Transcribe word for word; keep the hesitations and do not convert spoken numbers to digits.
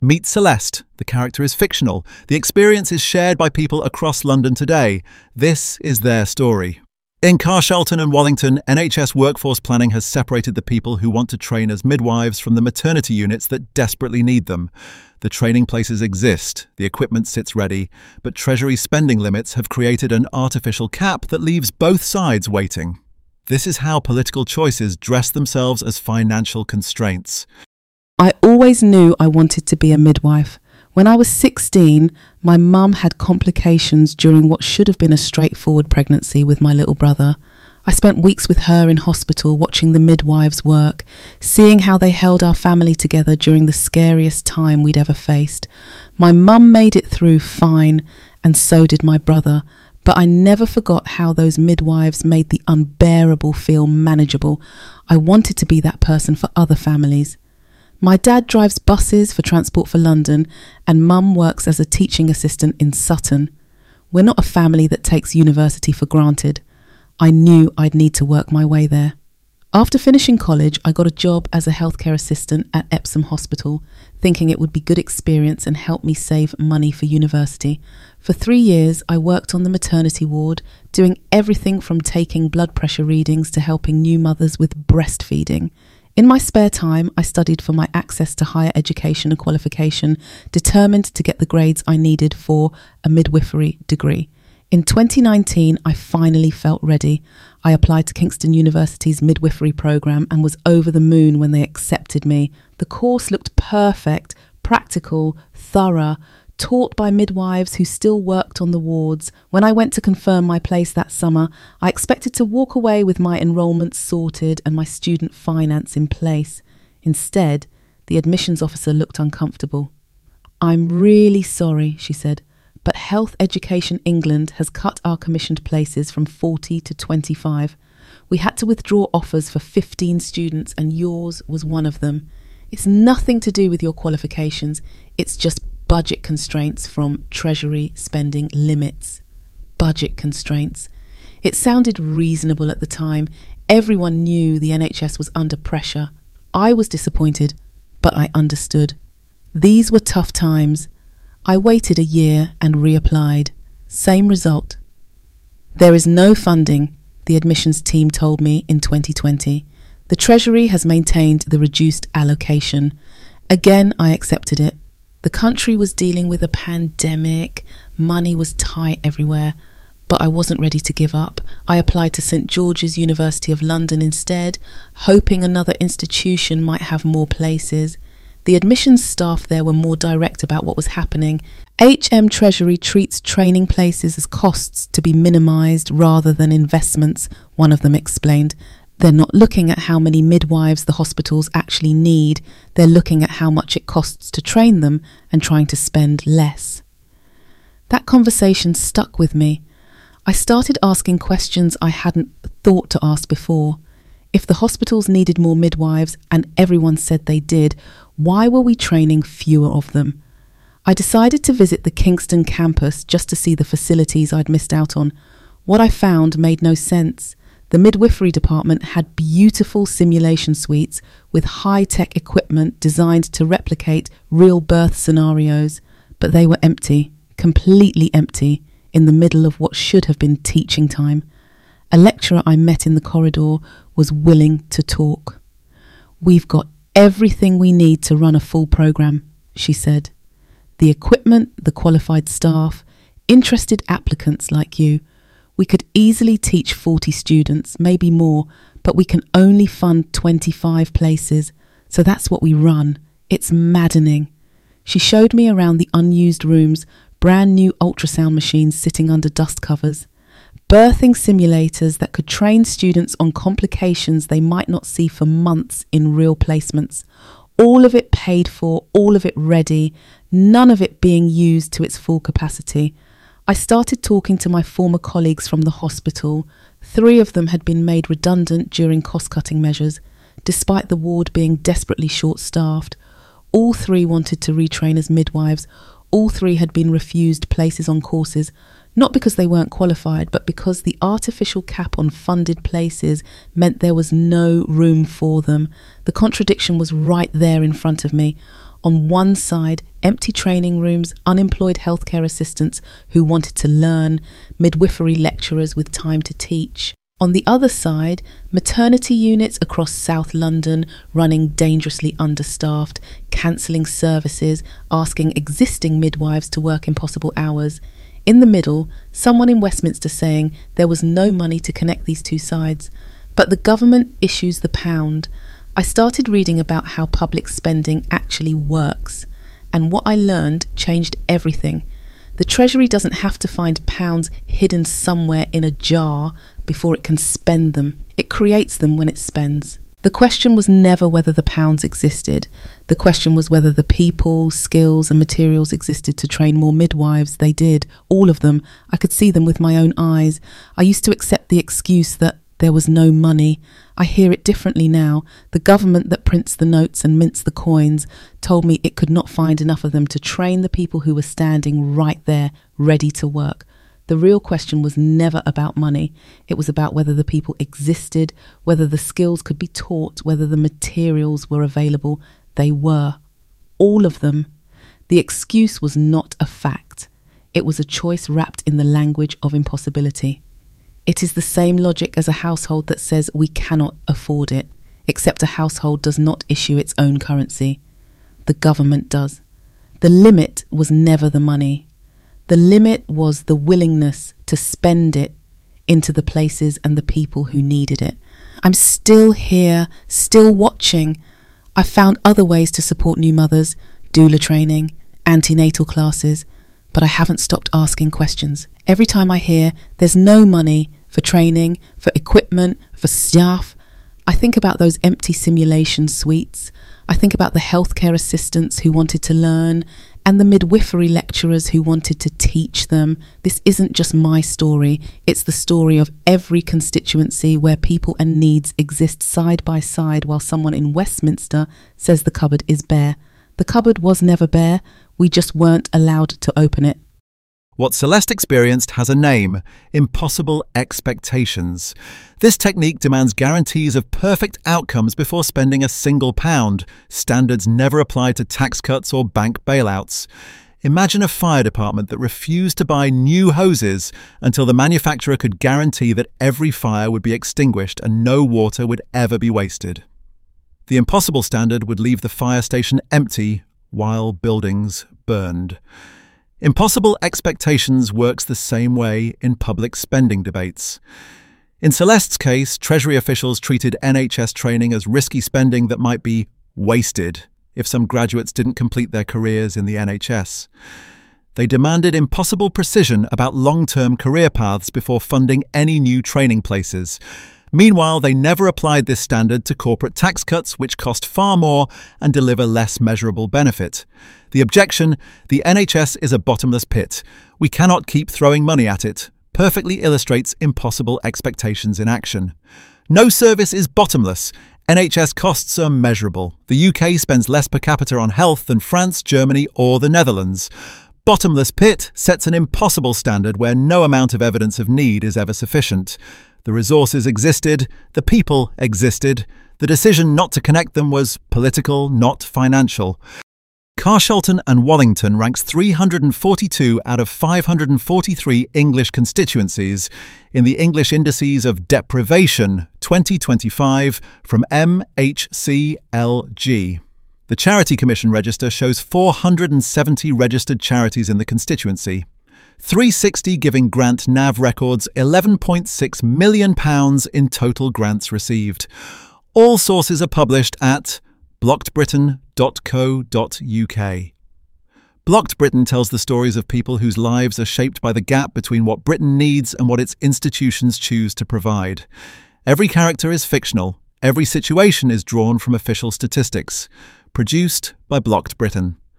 Meet Celeste. The character is fictional. The experience is shared by people across London today. This is their story. In Carshalton and Wallington, N H S workforce planning has separated the people who want to train as midwives from the maternity units that desperately need them. The training places exist, the equipment sits ready, but Treasury spending limits have created an artificial cap that leaves both sides waiting. This is how political choices dress themselves as financial constraints. I always knew I wanted to be a midwife. When I was sixteen, my mum had complications during what should have been a straightforward pregnancy with my little brother. I spent weeks with her in hospital watching the midwives work, seeing how they held our family together during the scariest time we'd ever faced. My mum made it through fine, and so did my brother, but I never forgot how those midwives made the unbearable feel manageable. I wanted to be that person for other families. My dad drives buses for Transport for London, and mum works as a teaching assistant in Sutton. We're not a family that takes university for granted. I knew I'd need to work my way there. After finishing college, I got a job as a healthcare assistant at Epsom Hospital, thinking it would be good experience and help me save money for university. For three years, I worked on the maternity ward, doing everything from taking blood pressure readings to helping new mothers with breastfeeding. In my spare time, I studied for my access to higher education and qualification, determined to get the grades I needed for a midwifery degree. In twenty nineteen, I finally felt ready. I applied to Kingston University's midwifery programme and was over the moon when they accepted me. The course looked perfect, practical, thorough, taught by midwives who still worked on the wards. When I went to confirm my place that summer, I expected to walk away with my enrolment sorted and my student finance in place. Instead, the admissions officer looked uncomfortable. "I'm really sorry," she said, "but Health Education England has cut our commissioned places from forty to twenty-five. We had to withdraw offers for fifteen students and yours was one of them. It's nothing to do with your qualifications, it's just budget constraints from Treasury spending limits." Budget constraints. It sounded reasonable at the time. Everyone knew the N H S was under pressure. I was disappointed, but I understood. These were tough times. I waited a year and reapplied. Same result. "There is no funding," the admissions team told me in twenty twenty. "The Treasury has maintained the reduced allocation." Again, I accepted it. The country was dealing with a pandemic, money was tight everywhere, but I wasn't ready to give up. I applied to St George's University of London instead, hoping another institution might have more places. The admissions staff there were more direct about what was happening. H M Treasury treats training places as costs to be minimised rather than investments, one of them explained. They're not looking at how many midwives the hospitals actually need. They're looking at how much it costs to train them and trying to spend less. That conversation stuck with me. I started asking questions I hadn't thought to ask before. If the hospitals needed more midwives, and everyone said they did, why were we training fewer of them? I decided to visit the Kingston campus just to see the facilities I'd missed out on. What I found made no sense. The midwifery department had beautiful simulation suites with high-tech equipment designed to replicate real birth scenarios, but they were empty, completely empty, in the middle of what should have been teaching time. A lecturer I met in the corridor was willing to talk. "We've got everything we need to run a full programme," she said. "The equipment, the qualified staff, interested applicants like you. We could easily teach forty students, maybe more, but we can only fund twenty-five places, so that's what we run. It's maddening." She showed me around the unused rooms, brand new ultrasound machines sitting under dust covers, birthing simulators that could train students on complications they might not see for months in real placements. All of it paid for, all of it ready, none of it being used to its full capacity. I started talking to my former colleagues from the hospital. Three of them had been made redundant during cost-cutting measures, despite the ward being desperately short-staffed. All three wanted to retrain as midwives. All three had been refused places on courses, not because they weren't qualified, but because the artificial cap on funded places meant there was no room for them. The contradiction was right there in front of me. On one side, empty training rooms, unemployed healthcare assistants who wanted to learn, midwifery lecturers with time to teach. On the other side, maternity units across South London running dangerously understaffed, cancelling services, asking existing midwives to work impossible hours. In the middle, someone in Westminster saying there was no money to connect these two sides. But the government issues the pound. I started reading about how public spending actually works, and what I learned changed everything. The Treasury doesn't have to find pounds hidden somewhere in a jar before it can spend them. It creates them when it spends. The question was never whether the pounds existed. The question was whether the people, skills and materials existed to train more midwives. They did, all of them. I could see them with my own eyes. I used to accept the excuse that there was no money. I hear it differently now. The government that prints the notes and mints the coins told me it could not find enough of them to train the people who were standing right there, ready to work. The real question was never about money. It was about whether the people existed, whether the skills could be taught, whether the materials were available. They were. All of them. The excuse was not a fact. It was a choice wrapped in the language of impossibility. It is the same logic as a household that says we cannot afford it, except a household does not issue its own currency. The government does. The limit was never the money. The limit was the willingness to spend it into the places and the people who needed it. I'm still here, still watching. I found other ways to support new mothers, doula training, antenatal classes, but I haven't stopped asking questions. Every time I hear there's no money for training, for equipment, for staff, I think about those empty simulation suites. I think about the healthcare assistants who wanted to learn and the midwifery lecturers who wanted to teach them. This isn't just my story. It's the story of every constituency where people and needs exist side by side while someone in Westminster says the cupboard is bare. The cupboard was never bare. We just weren't allowed to open it. What Celeste experienced has a name: impossible expectations. This technique demands guarantees of perfect outcomes before spending a single pound. Standards never apply to tax cuts or bank bailouts. Imagine a fire department that refused to buy new hoses until the manufacturer could guarantee that every fire would be extinguished and no water would ever be wasted. The impossible standard would leave the fire station empty while buildings burned. Impossible expectations works the same way in public spending debates. In Celeste's case, Treasury officials treated N H S training as risky spending that might be wasted if some graduates didn't complete their careers in the N H S. They demanded impossible precision about long-term career paths before funding any new training places. Meanwhile, they never applied this standard to corporate tax cuts, which cost far more and deliver less measurable benefit. The objection: the N H S is a bottomless pit. We cannot keep throwing money at it, perfectly illustrates impossible expectations in action. No service is bottomless. N H S costs are measurable. The U K spends less per capita on health than France, Germany or the Netherlands. Bottomless pit sets an impossible standard where no amount of evidence of need is ever sufficient. The resources existed, the people existed. The decision not to connect them was political, not financial. Carshalton and Wallington ranks three hundred forty-two out of five hundred forty-three English constituencies in the English Indices of Deprivation twenty twenty-five from M H C L G. The Charity Commission register shows four hundred seventy registered charities in the constituency. three sixty Giving Grant N A V records eleven point six million pounds in total grants received. All sources are published at blocked britain dot co dot U K. Blocked Britain tells the stories of people whose lives are shaped by the gap between what Britain needs and what its institutions choose to provide. Every character is fictional. Every situation is drawn from official statistics. Produced by Blocked Britain.